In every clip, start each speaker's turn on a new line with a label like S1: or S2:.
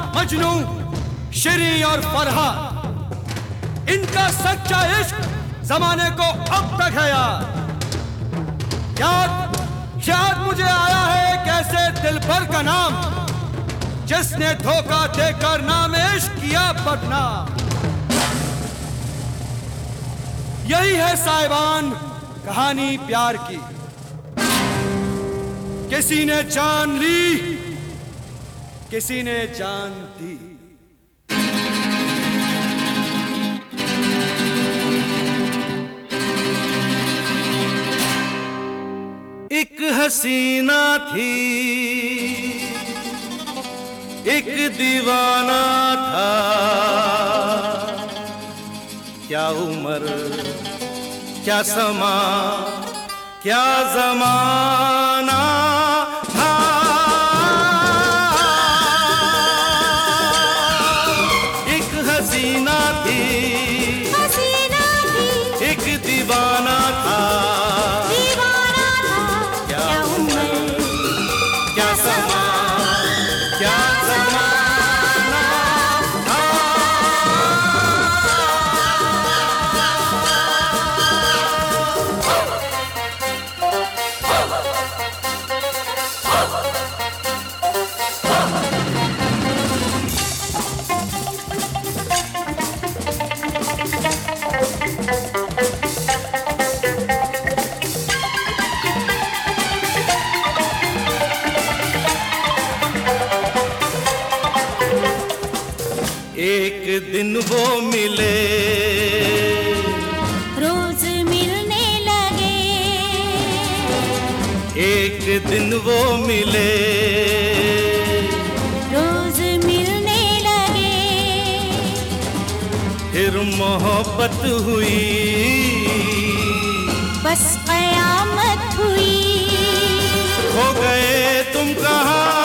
S1: मजनू, शिरी और फरहा, इनका सच्चा इश्क जमाने को अब तक है यार। याद मुझे आया है कैसे दिलबर का नाम, जिसने धोखा देकर नाम इश्क किया बदनाम। यही है साहिबान कहानी प्यार की, किसी ने जान ली, किसी ने जान दी। एक हसीना थी, एक दीवाना था, क्या उम्र क्या समा क्या जमाना था। एक हसीना थी, एक दीवाना था, क्या उम्र क्या समा क्या जमाना था। एक दिन वो मिले,
S2: रोज मिलने लगे।
S1: एक दिन वो मिले,
S2: रोज मिलने लगे।
S1: फिर मोहब्बत हुई,
S2: बस कयामत हुई।
S1: हो गए तुम कहाँ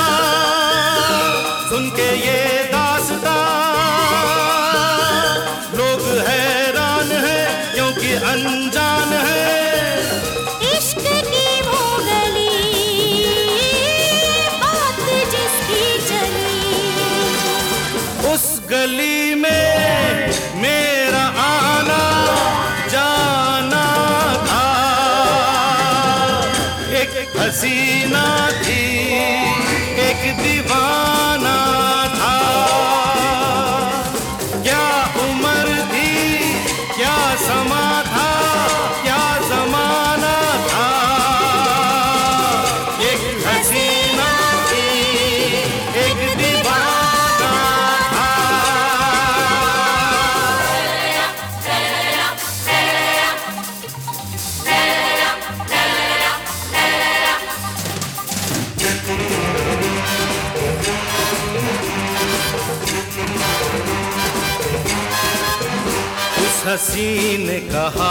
S1: सुन के ये दास्तां, लोग हैरान हैं क्योंकि अनजान है।
S2: इश्क की वो गली, बात जिसकी चली,
S1: उस गली में मेरा आना जाना था। एक हसीना थी, एक दीवाना था, क्या उम्र थी क्या समा था, क्या जमाना था। एक हसीना थी, एक दीवाना था। उस हसीन ने कहा,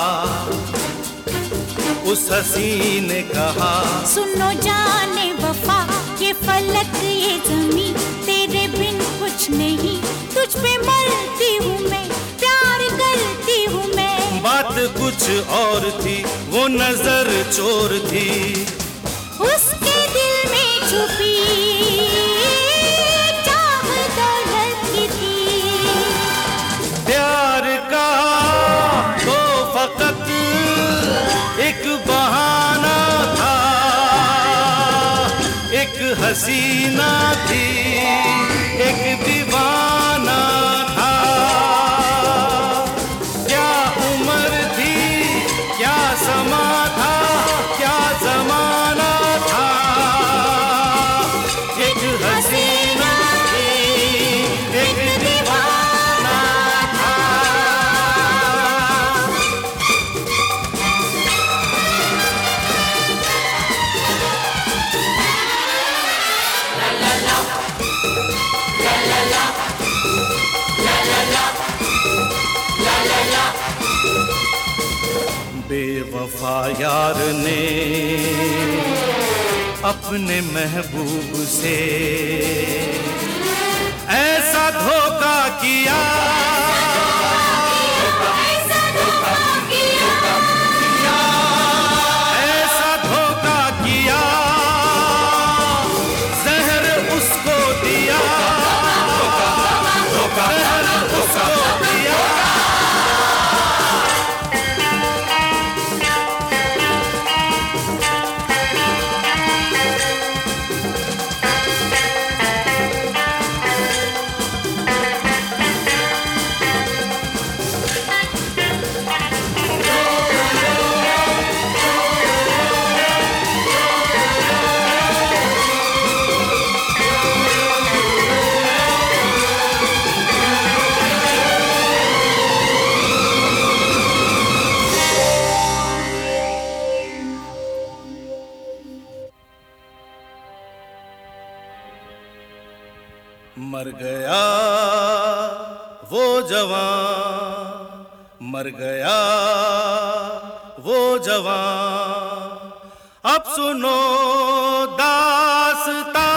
S1: उस हसीन ने कहा,
S2: सुनो जाने वफा, ये फलक ये जमी, तेरे बिन कुछ नहीं, तुझ पे मरती हूँ मैं, प्यार करती हूँ मैं।
S1: बात कुछ और थी, वो नजर चोर थी,
S2: उसके दिल में छुपी चाह दौलत की थी।
S1: प्यार का तो फकत एक बहाना था। एक हसीना थी, एक दीवाना था, क्या उम्र थी क्या समा था, क्या जमाना था। एक हसीना थी, एक दीवाना था। बेवफा यार ने अपने महबूब से ऐसा धोखा किया, ऐसा धोखा किया, जहर उसको दिया।
S3: मर गया वो जवान, मर गया वो जवान, अब सुनो दास्तां।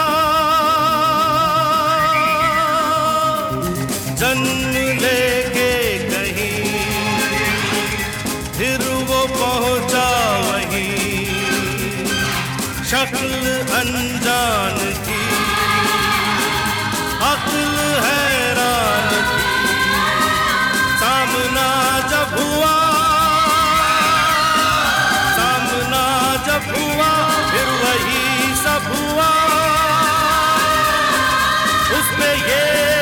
S3: जन्म लेके कहीं फिर वो पहुंचा वहीं, शक्ल अनजान की, अक्ल हैरान थी। सामना जब हुआ, सामना जब हुआ, फिर वही सब हुआ। उसमें ये